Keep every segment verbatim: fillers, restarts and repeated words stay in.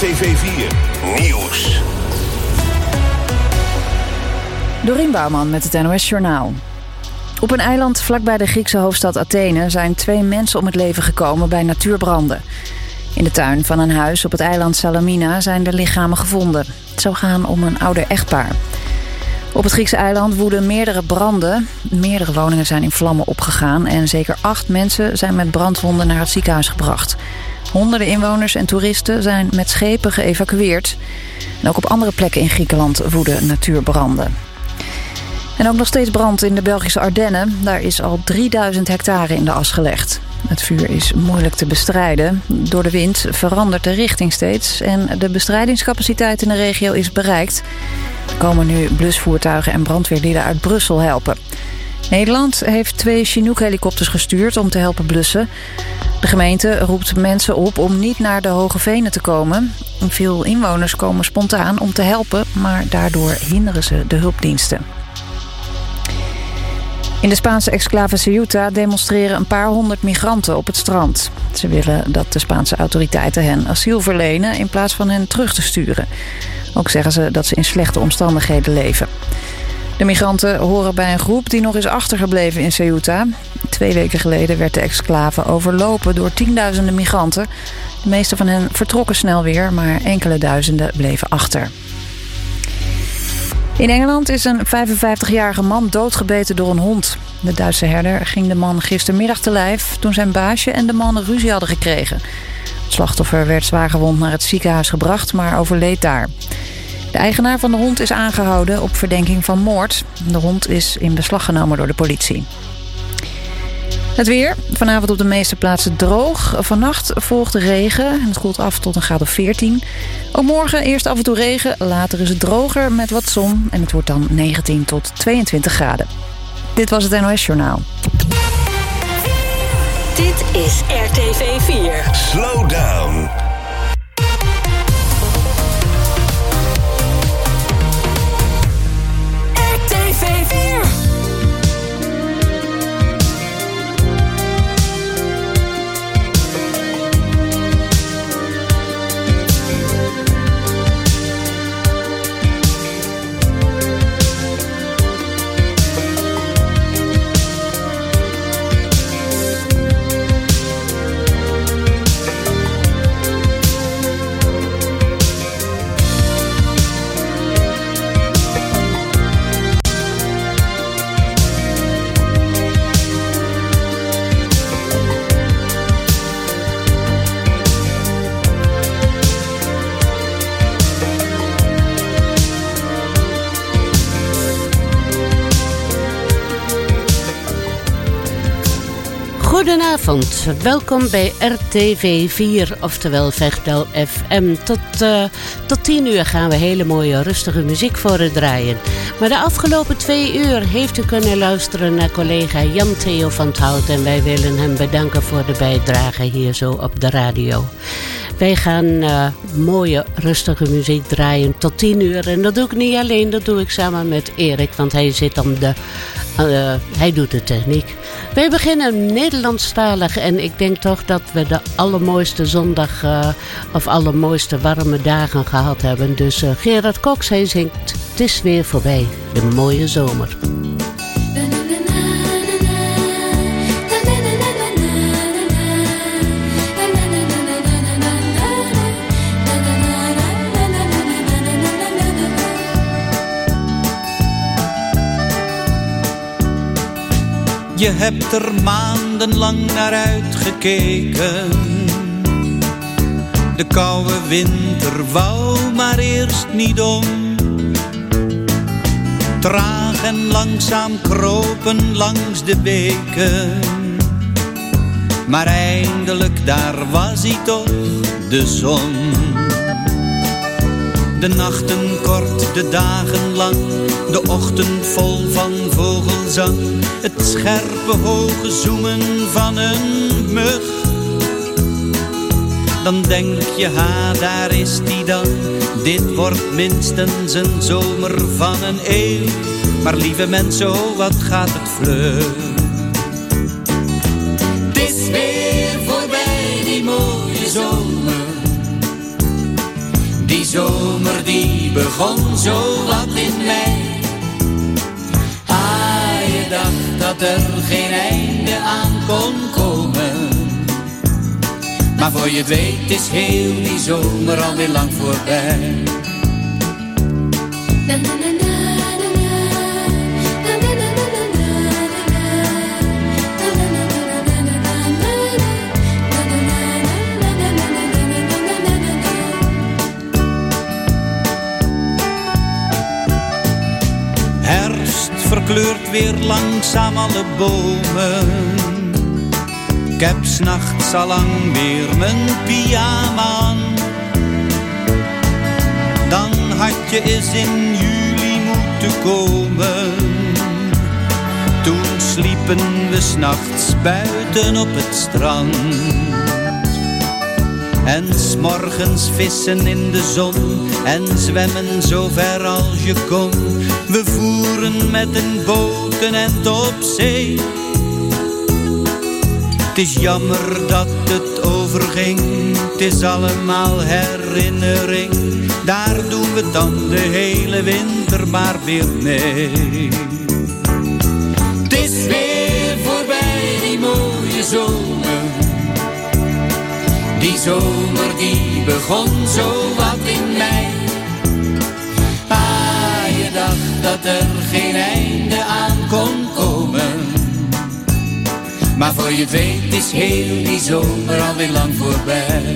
T V vier Nieuws. Dorien Bouwman met het N O S Journaal. Op een eiland vlakbij de Griekse hoofdstad Athene zijn twee mensen om het leven gekomen bij natuurbranden. In de tuin van een huis op het eiland Salamina zijn de lichamen gevonden. Het zou gaan om een ouder echtpaar. Op het Griekse eiland woeden meerdere branden. Meerdere woningen zijn in vlammen opgegaan en zeker acht mensen zijn met brandwonden naar het ziekenhuis gebracht. Honderden inwoners en toeristen zijn met schepen geëvacueerd. En ook op andere plekken in Griekenland woeden natuurbranden. En ook nog steeds brand in de Belgische Ardennen. Daar is al drieduizend hectare in de as gelegd. Het vuur is moeilijk te bestrijden. Door de wind verandert de richting steeds en de bestrijdingscapaciteit in de regio is bereikt. Er komen nu blusvoertuigen en brandweerlieden uit Brussel helpen. Nederland heeft twee Chinook-helikopters gestuurd om te helpen blussen. De gemeente roept mensen op om niet naar de Hoge Venen te komen. Veel inwoners komen spontaan om te helpen, maar daardoor hinderen ze de hulpdiensten. In de Spaanse exclave Ceuta demonstreren een paar honderd migranten op het strand. Ze willen dat de Spaanse autoriteiten hen asiel verlenen in plaats van hen terug te sturen. Ook zeggen ze dat ze in slechte omstandigheden leven. De migranten horen bij een groep die nog is achtergebleven in Ceuta. Twee weken geleden werd de exclave overlopen door tienduizenden migranten. De meeste van hen vertrokken snel weer, maar enkele duizenden bleven achter. In Engeland is een vijfenvijftigjarige man doodgebeten door een hond. De Duitse herder ging de man gistermiddag te lijf toen zijn baasje en de man ruzie hadden gekregen. Het slachtoffer werd zwaargewond naar het ziekenhuis gebracht, maar overleed daar. De eigenaar van de hond is aangehouden op verdenking van moord. De hond is in beslag genomen door de politie. Het weer. Vanavond op de meeste plaatsen droog. Vannacht volgt regen en het koelt af tot een graad of veertien. Ook morgen eerst af en toe regen. Later is het droger met wat zon. En het wordt dan negentien tot tweeëntwintig graden. Dit was het N O S Journaal. Dit is R T V vier. Slow down. R T V vier. Goedenavond, welkom bij R T V vier, oftewel Vechtdal F M. Tot, uh, tot tien uur gaan we hele mooie rustige muziek voor u draaien. Maar de afgelopen twee uur heeft u kunnen luisteren naar collega Jan Theo van 't Hout. En wij willen hem bedanken voor de bijdrage hier zo op de radio. Wij gaan uh, mooie rustige muziek draaien tot tien uur. En dat doe ik niet alleen, dat doe ik samen met Erik, want hij zit om de... Uh, hij doet de techniek. Wij beginnen Nederlandstalig en ik denk toch dat we de allermooiste zondag uh, of allermooiste warme dagen gehad hebben. Dus uh, Gerard Cox, hij zingt "Het is weer voorbij, de mooie zomer". Je hebt er maandenlang naar uitgekeken. De koude winter wou maar eerst niet om. Traag en langzaam kropen langs de beken. Maar eindelijk daar was hij toch, de zon. De nachten kort, de dagen lang, de ochtend vol van vogelzang. Het scherpe hoge zoemen van een mug. Dan denk je, ha, daar is die dan. Dit wordt minstens een zomer van een eeuw. Maar lieve mensen, oh, wat gaat het vlug. Het is weer voorbij, die mooie zomer. begon zo wat in mij. Ah, je dacht dat er geen einde aan kon komen. Maar voor je het weet is heel die zomer alweer lang voorbij. Na, na, na, na. Herfst verkleurt weer langzaam alle bomen. Ik heb 's nachts al lang weer mijn pyjama aan. Dan had je eens in juli moeten komen. Toen sliepen we 's nachts buiten op het strand. En 's morgens vissen in de zon en zwemmen zo ver als je kon. We voeren met een boot een end op zee. Het is jammer dat het overging, het is allemaal herinnering. Daar doen we dan de hele winter maar weer mee. Het is weer voorbij die mooie zomer. Die zomer die begon zo wat in mei. Ah, je dacht dat er geen einde aan kon komen. Maar voor je het weet is heel die zomer alweer lang voorbij.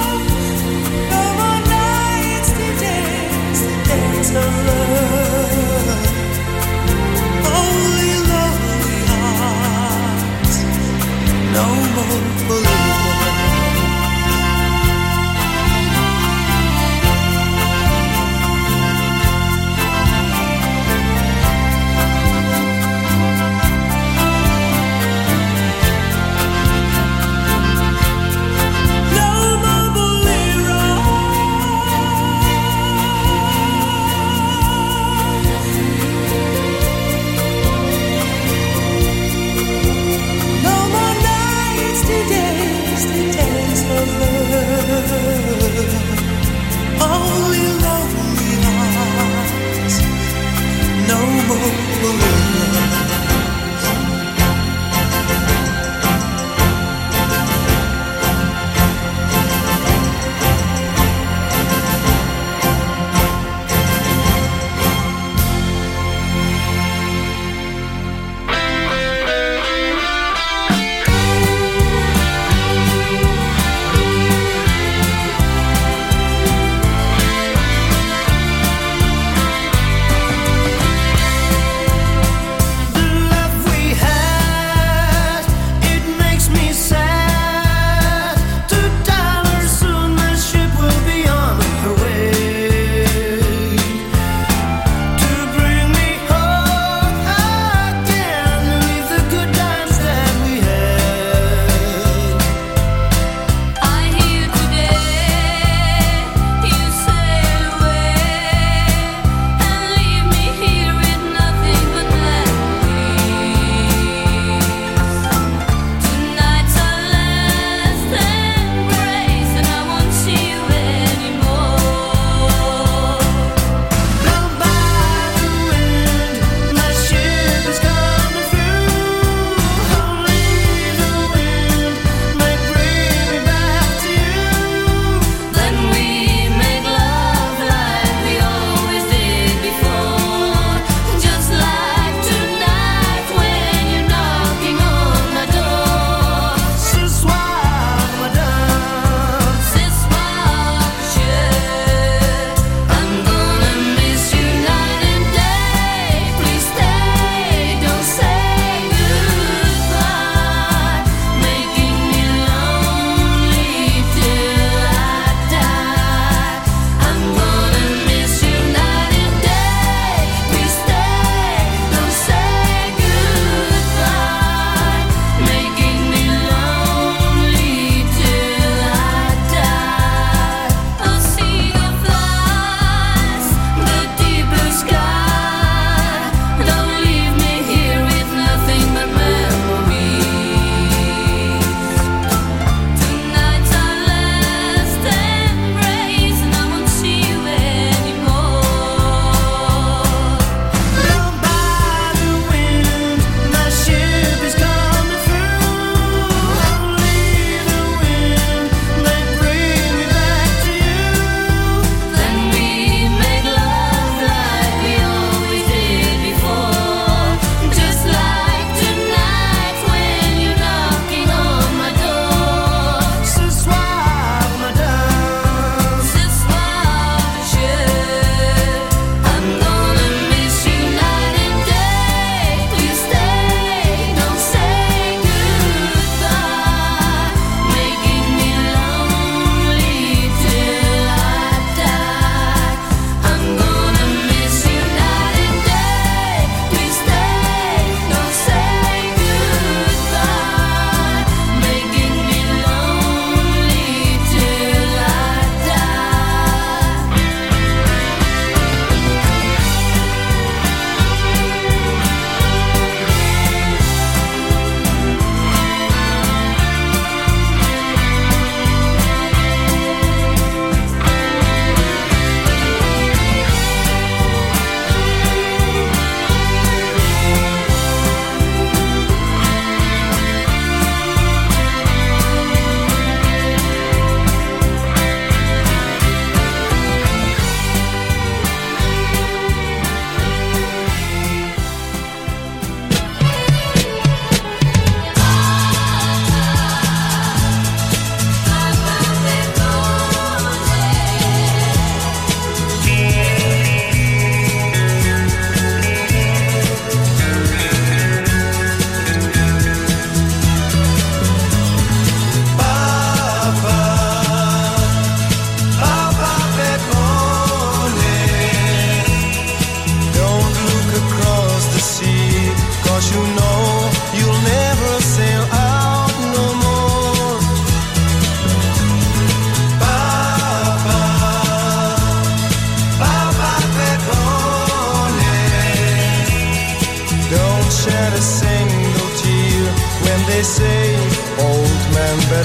of love.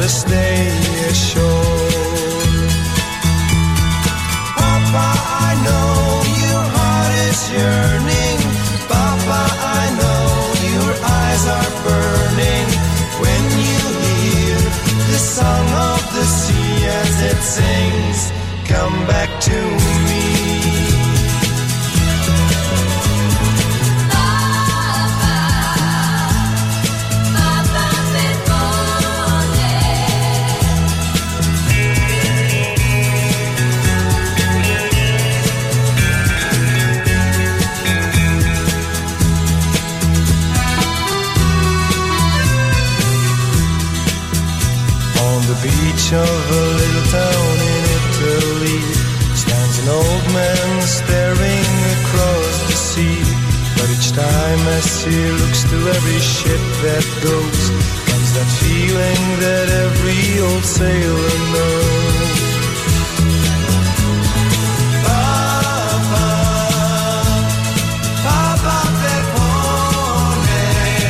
better stay ashore. Papa, I know your heart is yearning. Papa, I know your eyes are burning when you hear the song of the sea as it sings, come back to me. Beach of a little town in Italy stands an old man staring across the sea. But each time as he looks to every ship that goes, comes that feeling that every old sailor knows. Papa, Papa Peppone,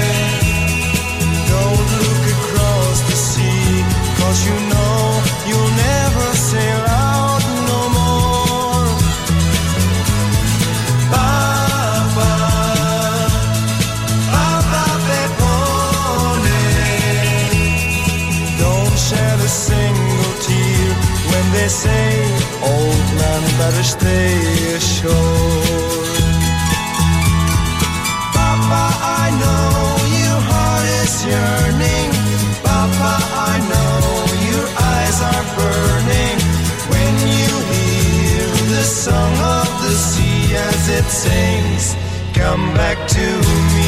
don't look across the sea, 'cause you know you'll never sail out no more. Papa, Papa Peppone, don't shed a single tear when they say, old man, better stay ashore. Papa, I know your heart is yearning. Papa, I know your eyes are burning when you hear the song of the sea as it sings, come back to me.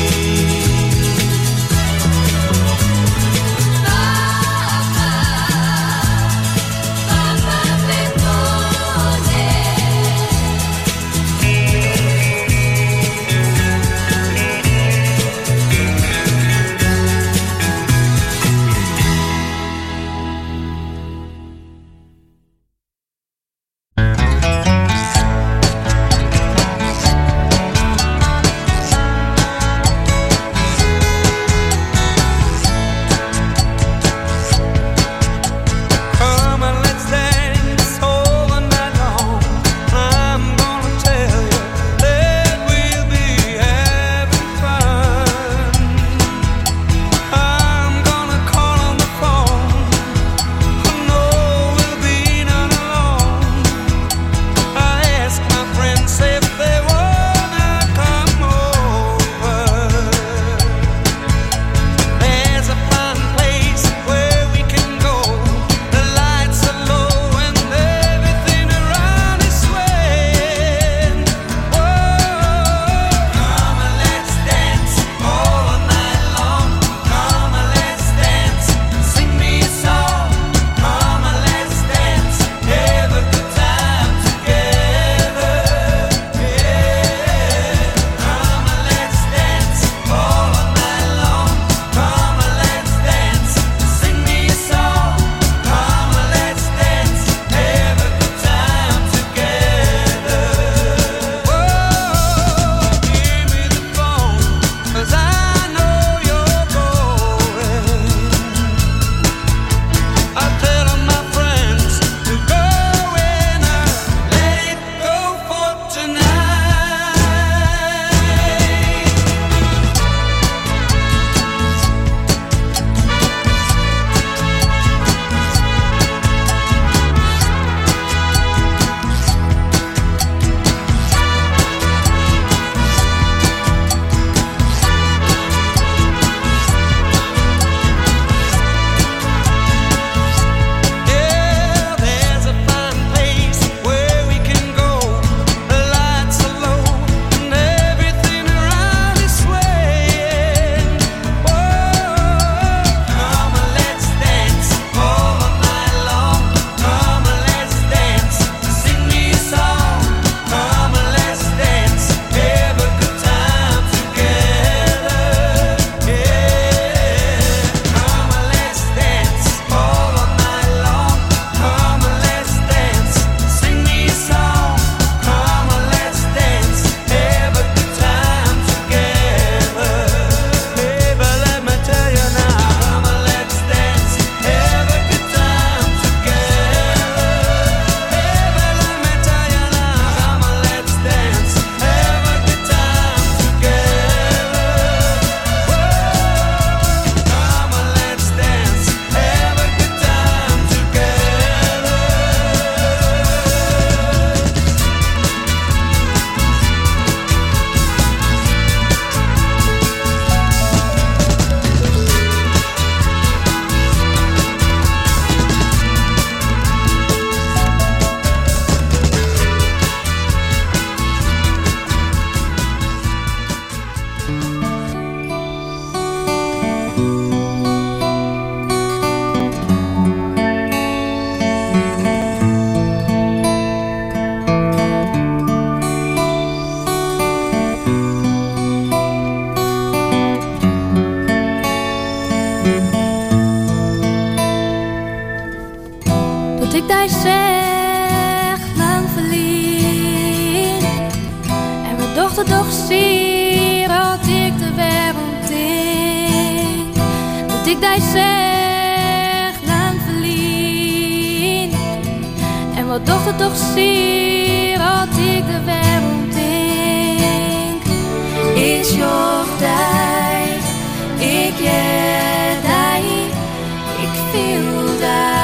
ik daar zeg lang verliet. En mijn dochter toch zie dat ik de wereld in. Dat ik daar zeg lang verliet. En mijn dochter toch zie dat ik de wereld in. Is jouw tijd, ik je tijd, ik voel dat.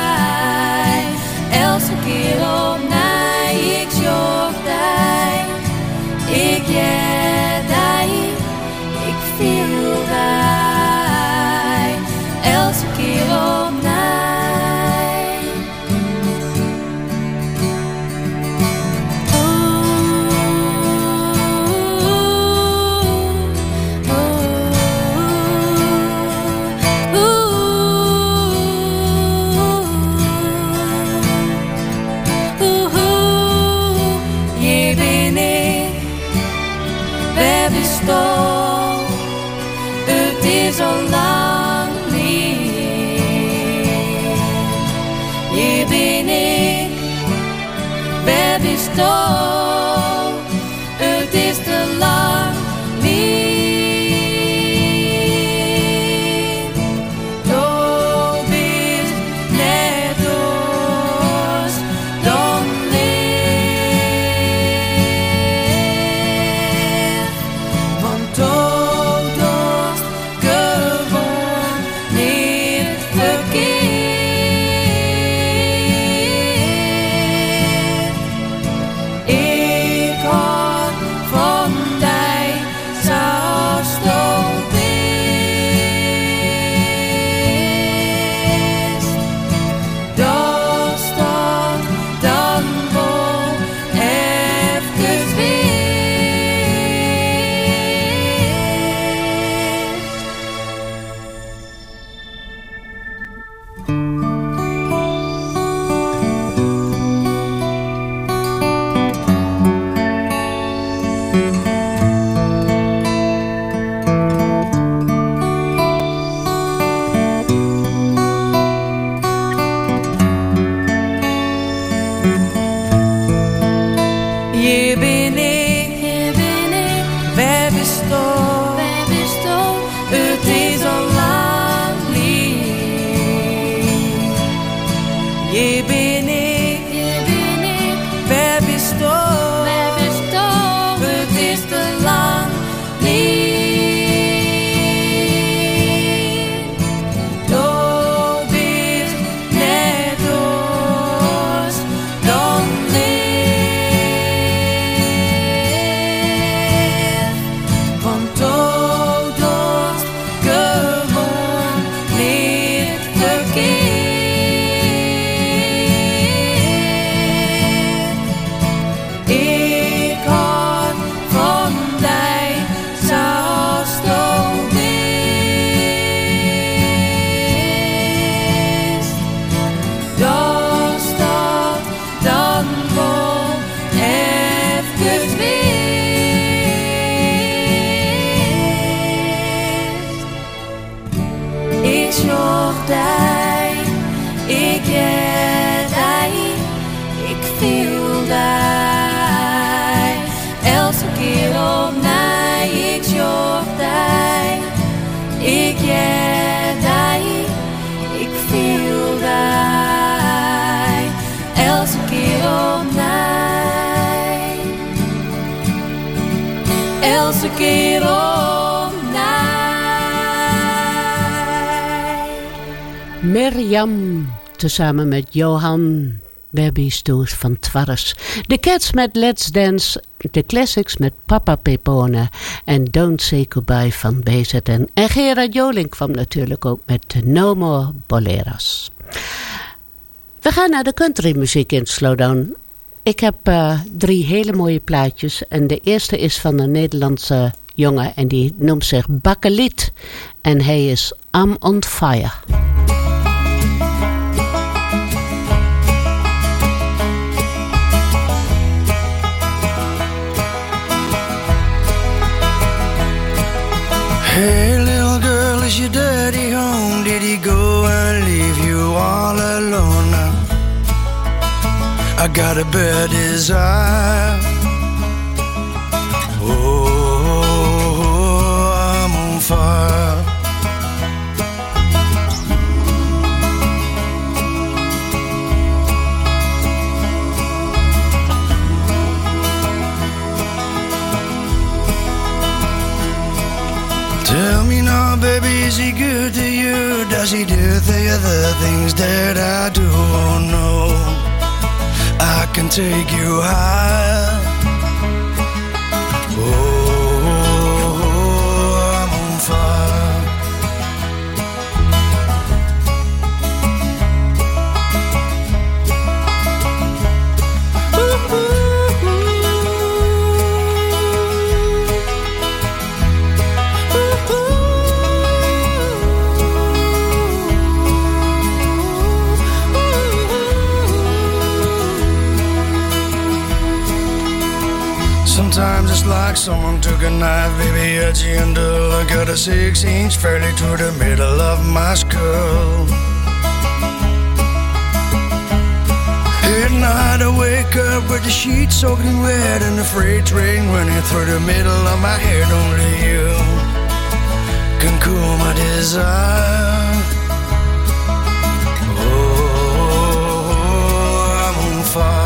Elke keer opnieuw, ik zoek die, ik je die, ik voel die. Elke keer opnieuw. Het is al lang niet. Hier ben ik, waar bist du? Het is te lang niet. Du bist net ons dan leer. Want du dost gewoon niet verkeerd. Ik hou van die zoals du bist. Dat staat dan wel even weer. Hier ben ik, hier ben ik, waar bist du? Waar bist du? Het is al lang niet. Hier ben ik, hier ben ik, waar bist du? Waar bist du? Het is te lang niet. Du bist net ons dan leer. Want du dost gewoon niet verkeerd. Ik hou van die zoals du bist. Dat staat dan wel even weer. Ik zoek die, ik je die, ik voel die. Elke keer opnieuw, ik zoek die, ik je die, ik voel die. Elke keer opnieuw, elke keer opnieuw. Mirjam, tezamen met Johan Webbistoes van Twarres. De Cats met Let's Dance. De Classics met Papa Pepone. En Don't Say Goodbye van B Z N. En Gerard Joling kwam natuurlijk ook met No More Boleros. We gaan naar de countrymuziek in Slowdown. Ik heb uh, drie hele mooie plaatjes. En de eerste is van een Nederlandse jongen. En die noemt zich Bakkeliet. En hij is I'm on Fire. Hey little girl, is your daddy home? Did he go and leave you all alone now? I got a bad desire. Oh, I'm on fire. Tell me now, baby, is he good to you? Does he do the other things that I do? Oh no, I can take you higher. Oh, I'm on fire. Sometimes it's like someone took a knife, baby, at the end of I got a six inch fairly to the middle of my skull. At night I wake up with the sheets soaking wet and the freight train running through the middle of my head. Only you can cool my desire. Oh, I'm on fire.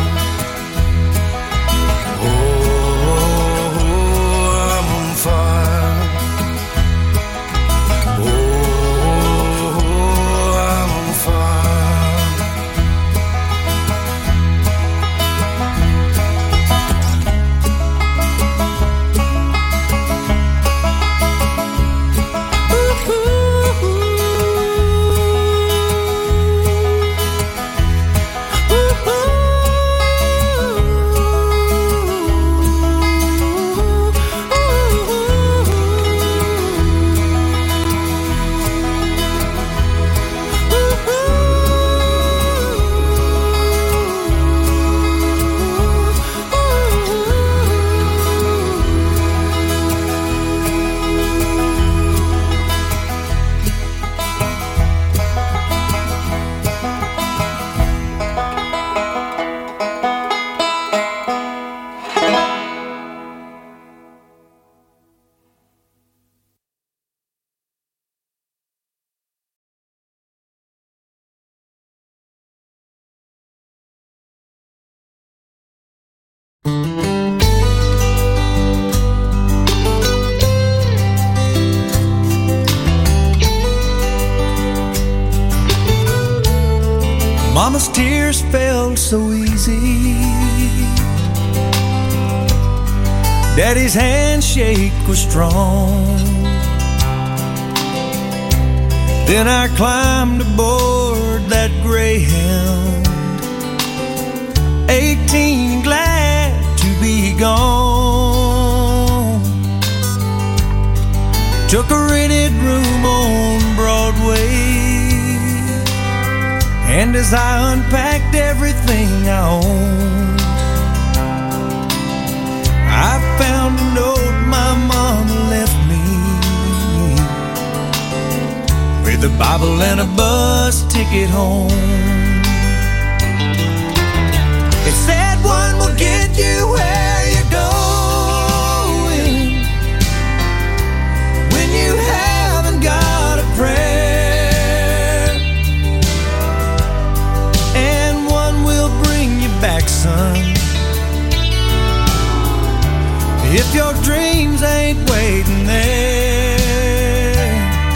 Mama's tears fell so easy. Daddy's handshake was strong. Then I climbed aboard that Greyhound, eighteen, glad to be gone. Took a rented room on Broadway, and as I unpacked everything I owned, I found a note my mama left me with a Bible and a bus ticket home. It said one will get you where you're going when you haven't got a prayer, and one will bring you back, son, if your dreams ain't waiting there.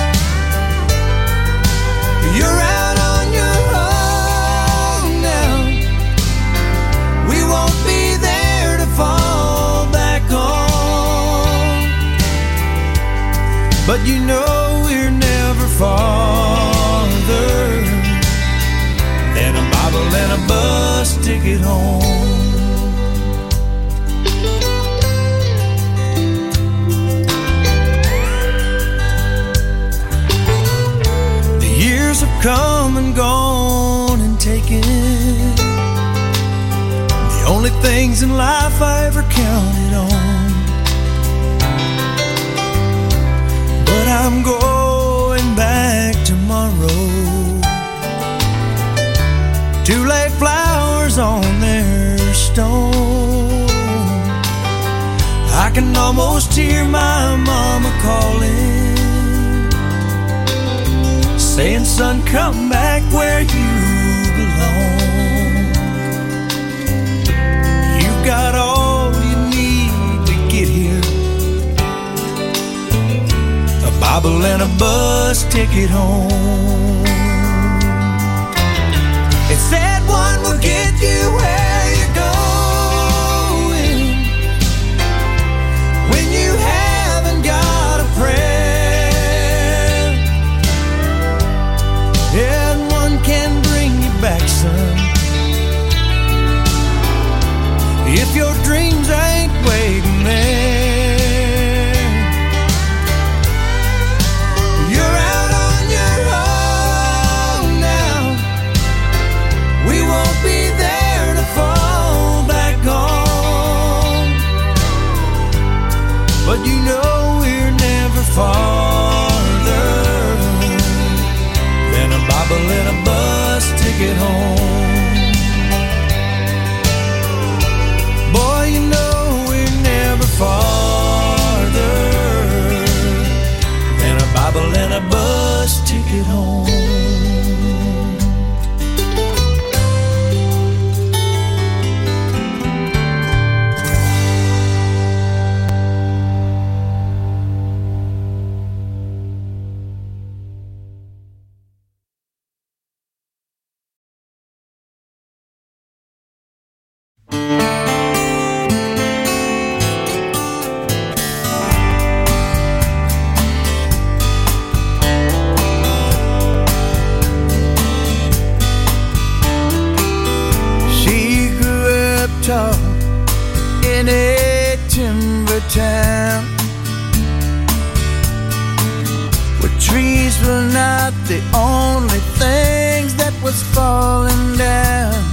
You're out on your own now. We won't be there to fall back on, but you know we're never farther than a Bible and a bus ticket home. Have come and gone and taken the only things in life I ever counted on, but I'm going back tomorrow to lay flowers letters on their stone. I can almost hear my mama calling, saying, son, come back where you belong. You've got all you need to get here, a Bible and a bus ticket home. It said one will get you where you're going when you haven't got a prayer, and one can bring you back, son, if your dreams ain't waiting there. You're out on your own now. We won't be there to fall back on, but you know we're never farther than a Bible and a bus ticket home. Boy, you know we're never farther than a Bible and a bus ticket home. In a timber town where trees were not the only things that was falling down.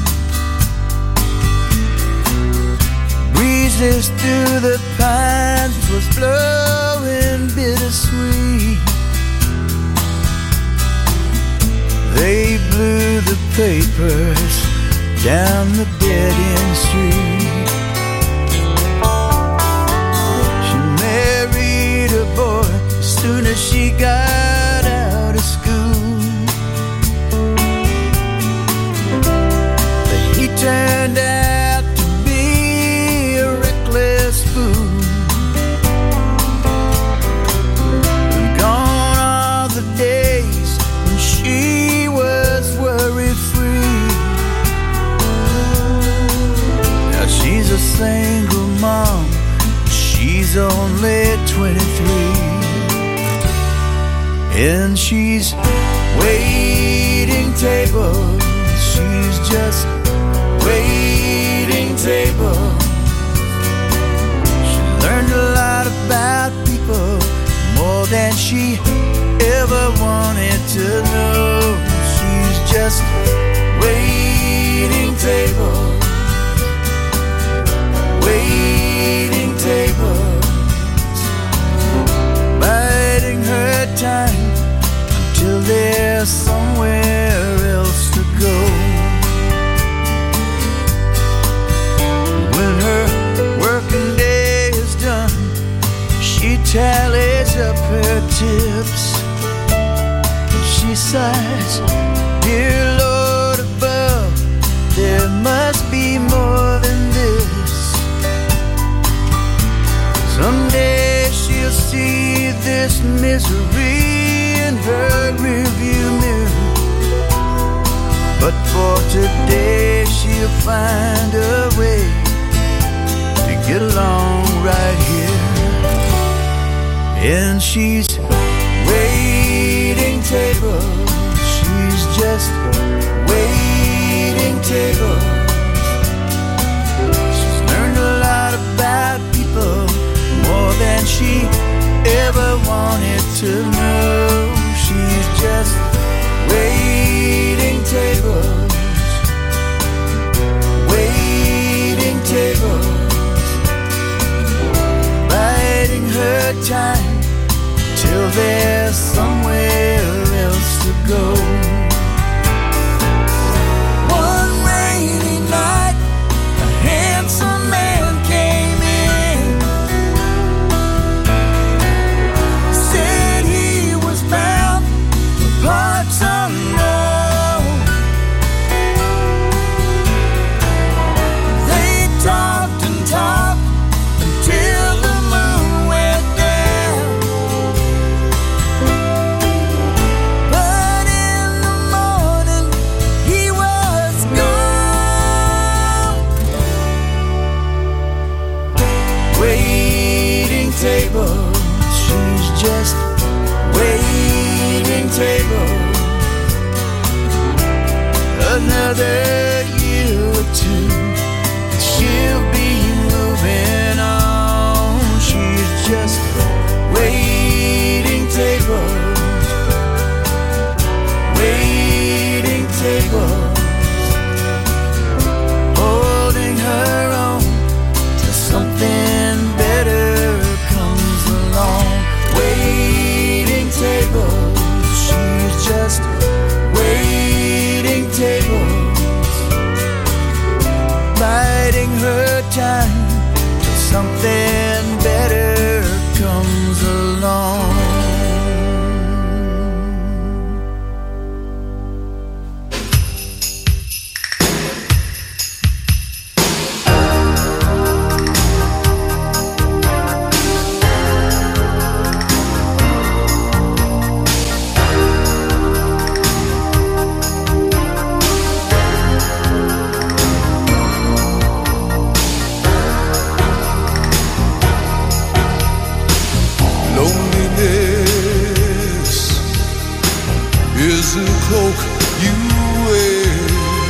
Breezes through the pines was blowing bittersweet. They blew the papers down the dead-end street. She married a boy as soon as she got out of school, but he turned out to be a reckless fool. And gone are the days when she was worry-free. She's a single mom, she's only twenty-three, and she's waiting tables, she's just waiting tables. She learned a lot about people, more than she ever wanted to know. She's just waiting tables, waiting tables, biding her time until there's somewhere else to go. When her working day is done, she tallies up her tips and she sighs, dear Lord above, there must be more than this. Someday she'll see this misery in her rearview mirror, but for today she'll find a way to get along right here. And she's waiting tables, she's just waiting tables. She's learned a lot about people, more than she ever wanted to know. She's just waiting tables, waiting tables, biding her time till there's somewhere else to go. too. She'll be moving on. She's just waiting tables, waiting tables, holding her on till something better comes along. Waiting tables, she's just waiting tables, biding her time till something better comes along. Is a cloak you wear,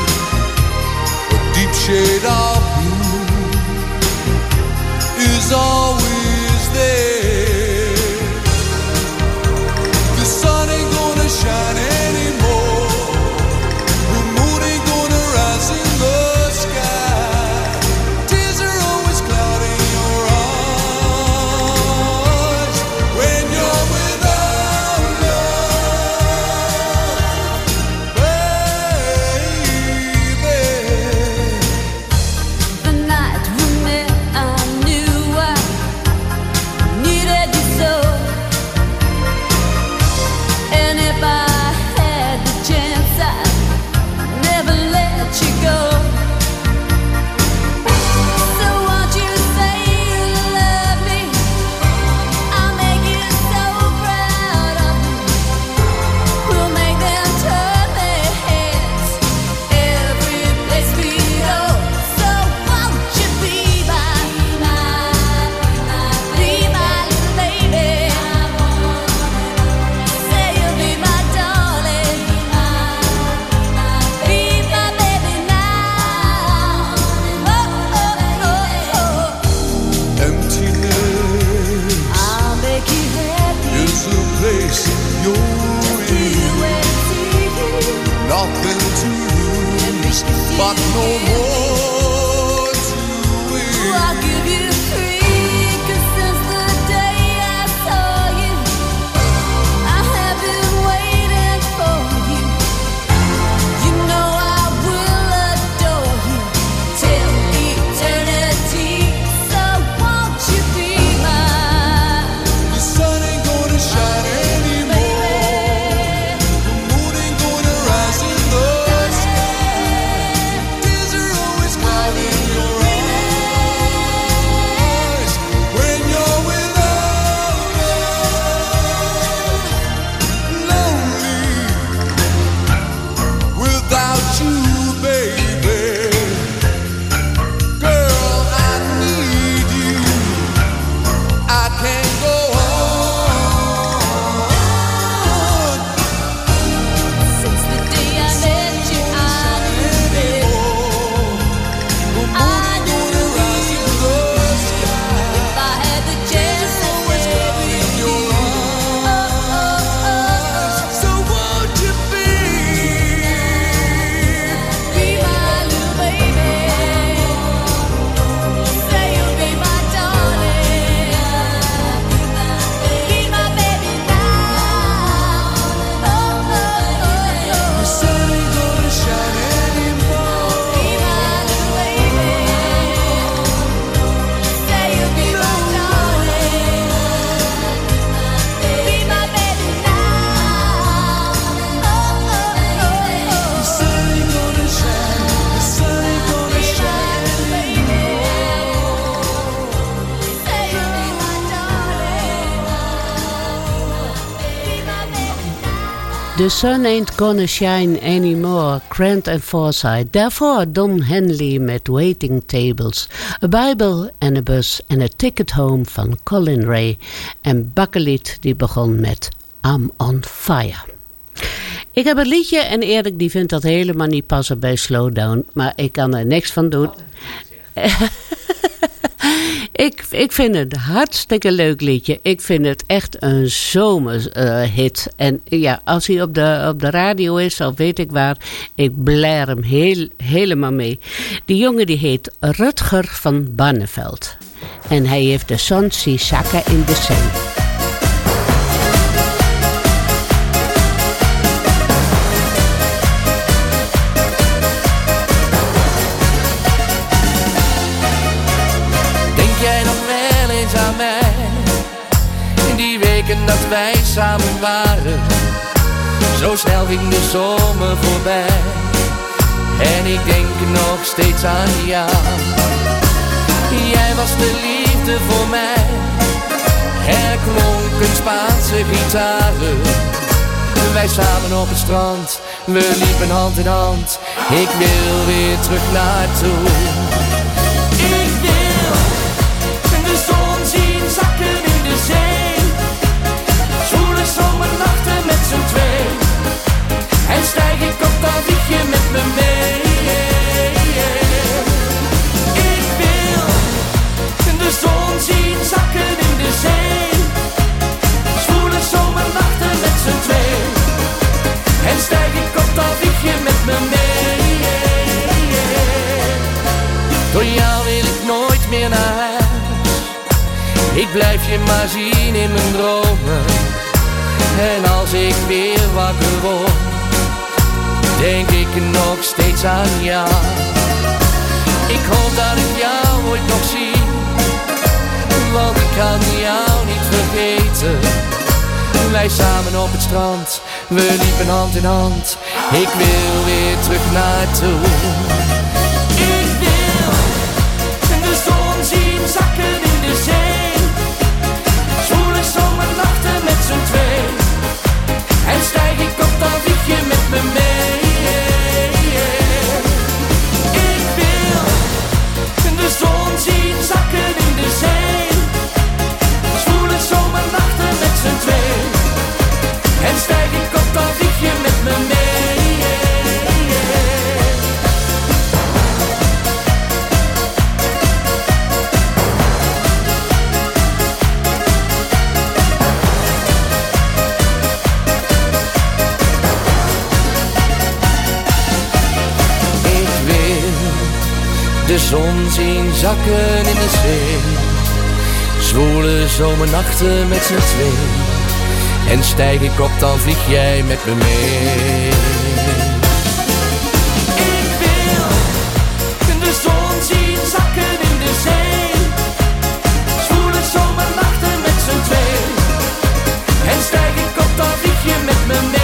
a deep shade of blue is always there. The sun ain't gonna shine anymore, the moon ain't gonna rise in the sky. Tears are always clouding your eyes when you're without love. The night we met, I knew I needed you so. And if I had the chance, I'd never let you go. So won't you say you love me? I'll make you so proud of me. We'll make them turn their heads every place we go. So won't you be my, be my little baby? Say you'll be my darling, be my baby now. Oh, oh, oh, oh. Emptiness I'll make you happy. is a place you're in, You and see. nothing to lose, but no more to win. I'll give you three, 'cause since the day I saw you, I have been waiting for you. You know I will adore you till eternity. So won't you be mine, The sun ain't gonna shine anymore, baby? the moon ain't gonna rise in the sky. Tears are always clouding your eyes when you're without love. Lonely without you, baby. Girl, I need you. I can't go on. Since the day I met you, I knew it. The moon ain't gonna rise in the sky. If I had the chance to Always stay with clouding you. your Oh, oh, oh. So won't you be? Be my little baby. Say you'll be my darling. Be my baby now. Oh, oh, oh, The oh. sun ain't gonna shine anymore. Be my little baby. Say you'll be my darling. Be my baby now. Oh, oh, oh, oh. The sun ain't gonna shine. The sun ain't gonna shine The Sun Ain't Gonna Shine Anymore, Grant and Forsyth. Daarvoor Don Henley met Waiting Tables. A Bible en een bus en A Ticket Home van Colin Ray. En Bakkelied die begon met I'm on Fire. Ik heb een liedje en Erik die vindt dat helemaal niet passen bij Slowdown. Maar ik kan er niks van doen. ik, ik vind het een hartstikke leuk liedje. Ik vind het echt een zomerhit. Uh, en ja, als hij op de, op de radio is, of weet ik waar, ik blaar hem heel, helemaal mee. Die jongen die heet Rutger van Barneveld. En hij heeft de zon zien zakken in de zee. Dat wij samen waren, zo snel ging de zomer voorbij. En ik denk nog steeds aan jou. Jij was de liefde voor mij. Er klonken Spaanse gitaren. Wij samen op het strand, we liepen hand in hand. Ik wil weer terug naartoe. Ik wil de zon zien zakken in de zee. Zomernachten met z'n twee. En stijg ik op, dan vlieg je met me mee. Ik wil de zon zien zakken in de zee. Zwoele zomernachten met z'n twee. En stijg ik op, dan vlieg je met me mee. Door jou wil ik nooit meer naar huis. Ik blijf je maar zien in mijn dromen. En als ik weer wakker word, denk ik nog steeds aan jou. Ik hoop dat ik jou ooit nog zie, want ik kan jou niet vergeten. Wij samen op het strand, we liepen hand in hand. Ik wil weer terug naartoe. Ik wil de zon zien zakken in de zee. Zwoele zomernachten met z'n twee. En stijg ik op, dan vlieg je met me mee. Ik wil de zon zien zakken in de zee. Zwoele zomernachten met z'n twee. En stijg ik op, dan vlieg je met me mee. De zon zien zakken in de zee. Zwoele zomernachten met z'n twee. En stijg ik op, dan vlieg jij met me mee. Ik wil de zon zien zakken in de zee. Zwoele zomernachten met z'n twee. En stijg ik op, dan vlieg je met me mee.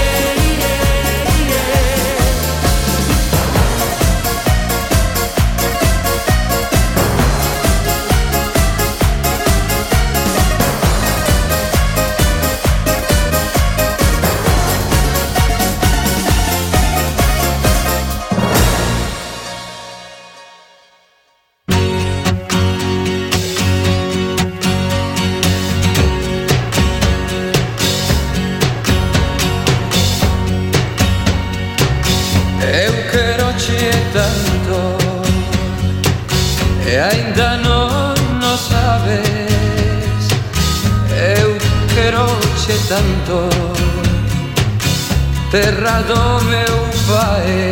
E ainda non lo sabes. Eu quero che tanto, terra do meu pai.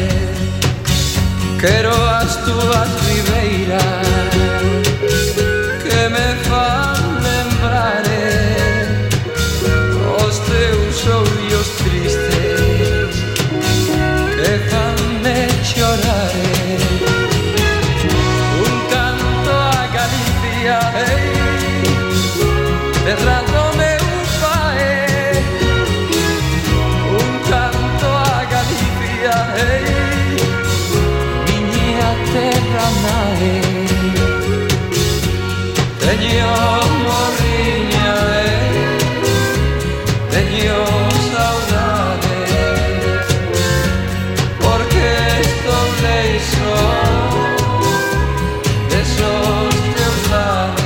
Quero as tuas ribeiras que me fan lembrar os teus ollos tristes que fan-me chorar. Terra do meu pai, un canto a Galicia, hey, miña terra nai. Teño morriña, hey, teño saudades, porque estou leixo desos teus lares.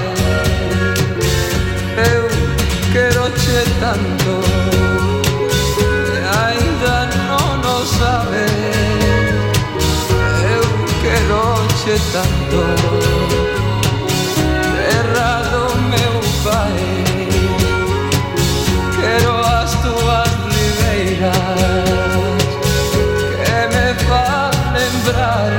Quero che tanto, e ainda c'è tanto errado meu pai, quero as tuas ribeiras que me fan lembrar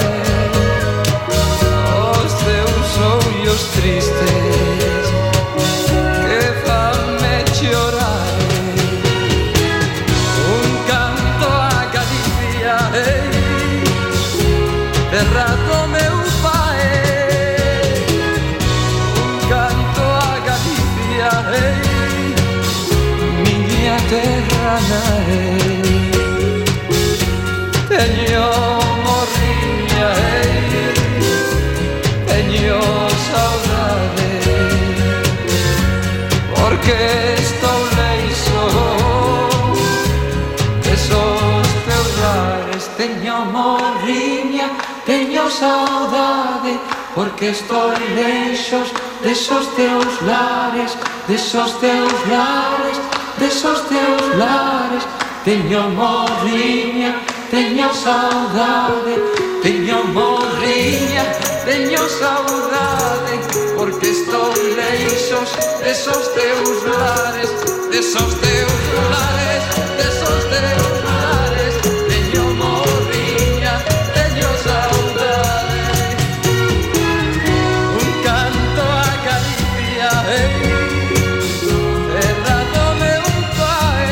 os teus ollos tristes que fanme chorar. Un canto a Galicia, hey, errado meu pai, un canto a Galicia, hey, miña terra nae. Teño morriña, hey, teño saudade, porque estou leixo desos teus lares. Teño morriña, teño saudade, porque estou leixos desos teus lares, desos teus lares, desos teus lares. Teño morriña, teño saudade, teño morriña, teño saudade, porque estou leixos desos teus lares, desos teus lares, desos teus lares. Teño morriña, teño saudade. Un canto a Galicia, hey, errado meu pai,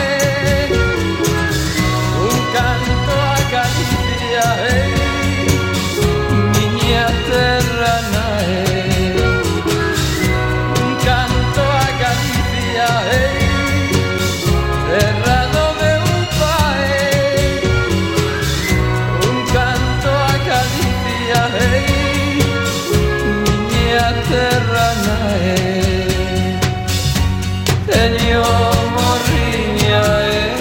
un canto a Galicia, hey, miña terra nae. Un canto a Galicia, hey, errado meu pai, un canto a Galicia, hey, miña terra nae. Teño morriña, hey,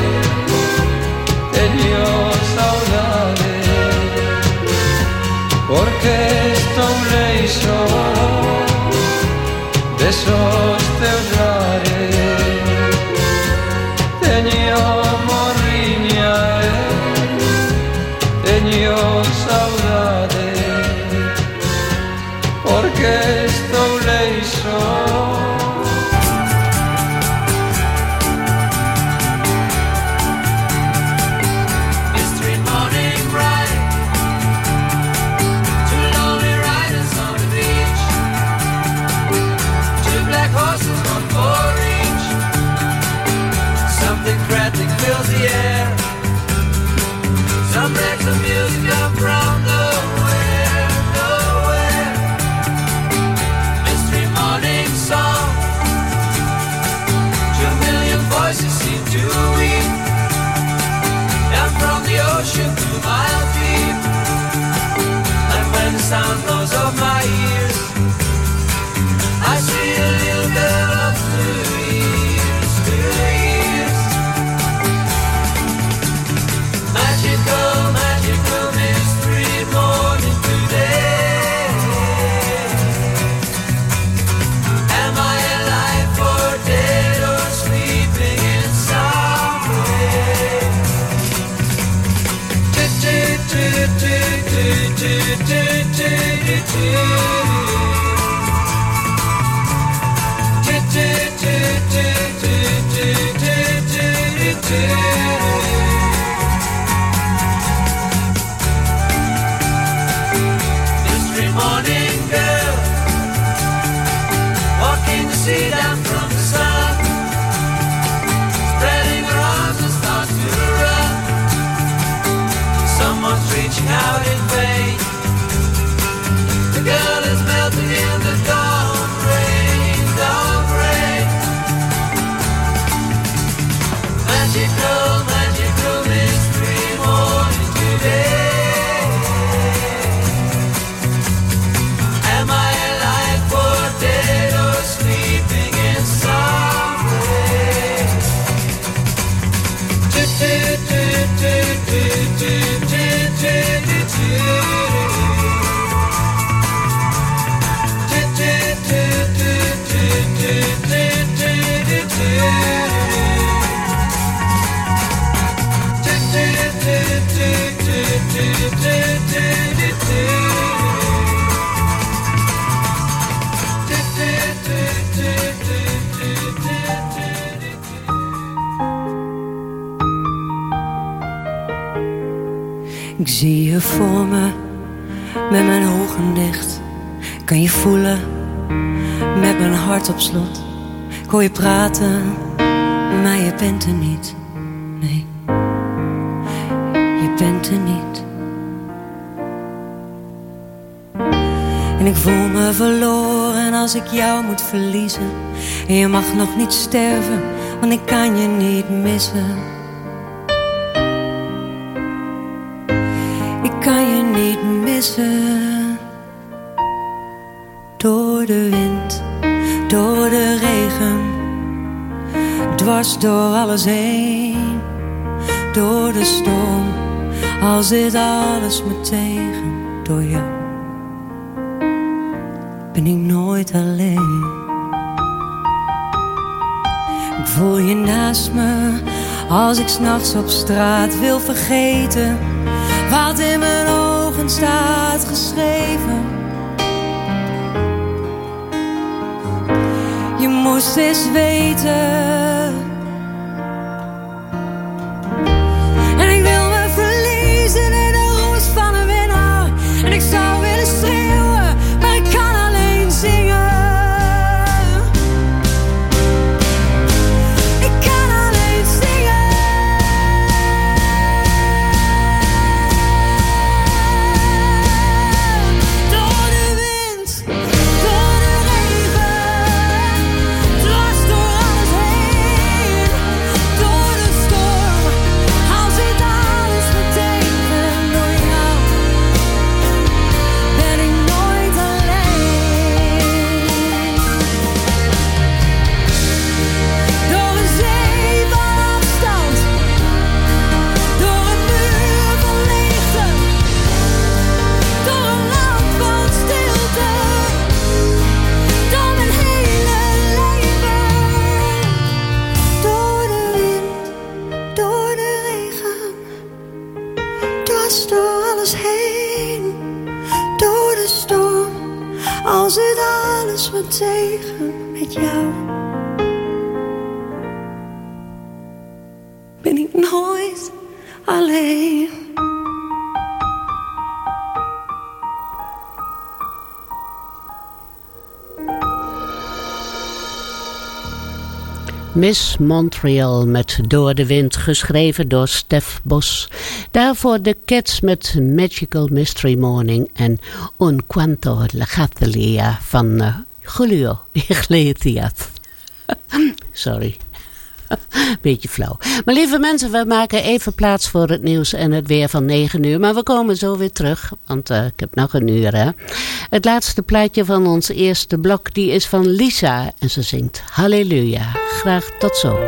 teño saudade, porque estou leixo desos teus lares. Teño morriña, eh, teño saudade, porque estou leixo. Mystery morning bright, two lonely riders on the beach, two black horses, one for each. Something frantic fills the air, some rags of music come from nowhere, nowhere. Mystery morning song, two million voices seem to weep, down from the ocean to mile deep. And when the sound blows off my ears, I see a little girl of two years, two years. Magical, magical mystery morning today. Am I alive or dead or sleeping in some way? Do do do do do do do do do. Do do do do do do do do. Mystery morning girl, walking the sea down from the sun, spreading her arms and starts to run. Someone's reaching out in vain. The girl is melting in the dawn rain, dawn rain. Magical, magical mystery morning today. Am I alive or dead or sleeping in zie je voor me, met mijn ogen dicht. Kan je voelen, met mijn hart op slot. Ik hoor je praten, maar je bent er niet. Nee, je bent er niet. En ik voel me verloren als ik jou moet verliezen. En je mag nog niet sterven, want ik kan je niet missen. Ik kan je niet missen. Door de wind, door de regen, dwars door alles heen. Door de storm, al zit alles me tegen. Door jou ben ik nooit alleen. Ik voel je naast me, als ik 's nachts op straat wil vergeten wat in mijn ogen staat geschreven. Je moest eens weten. En ik wil me verliezen in de roes van een winnaar. En ik zou willen schreeuwen, maar ik kan alleen zingen. Ik kan alleen zingen. Door de wind, door de regen, dwars door alles heen. Door de storm, al zit alles me tegen. Door jou ben ik nooit alleen. Door een zee van afstand, door een muur van leegte, door een land van stilte, door mijn hele leven. Door de wind, door de regen, dwars door alles heen. Door de storm, al zit alles me tegen. Met jou ben ik nooit alleen. Miss Montreal met Door de Wind, geschreven door Stef Bos. Daarvoor de Cats met Magical Mystery Morning en Un Quanto la Catalia van uh, Julio Iglesias. Sorry. Beetje flauw. Maar lieve mensen, we maken even plaats voor het nieuws en het weer van negen uur. Maar we komen zo weer terug, want uh, ik heb nog een uur. Hè? Het laatste plaatje van ons eerste blok, die is van Lisa. En ze zingt Halleluja. Graag tot zo.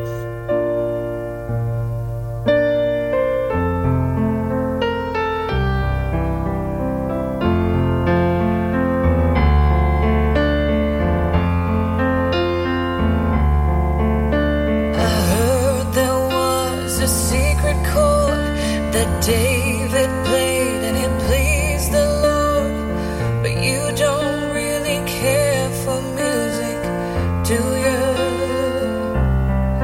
David played and it pleased the Lord, but you don't really care for music, do you?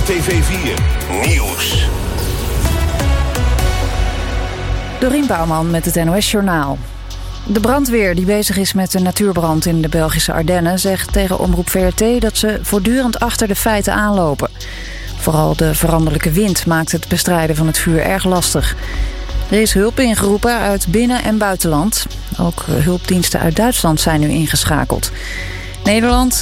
R T V vier Nieuws. Dorien Bouwman met het N O S Journaal. De brandweer die bezig is met de natuurbrand in de Belgische Ardennen zegt tegen Omroep V R T dat ze voortdurend achter de feiten aanlopen. Vooral de veranderlijke wind maakt het bestrijden van het vuur erg lastig. Er is hulp ingeroepen uit binnen- en buitenland. Ook hulpdiensten uit Duitsland zijn nu ingeschakeld. Nederland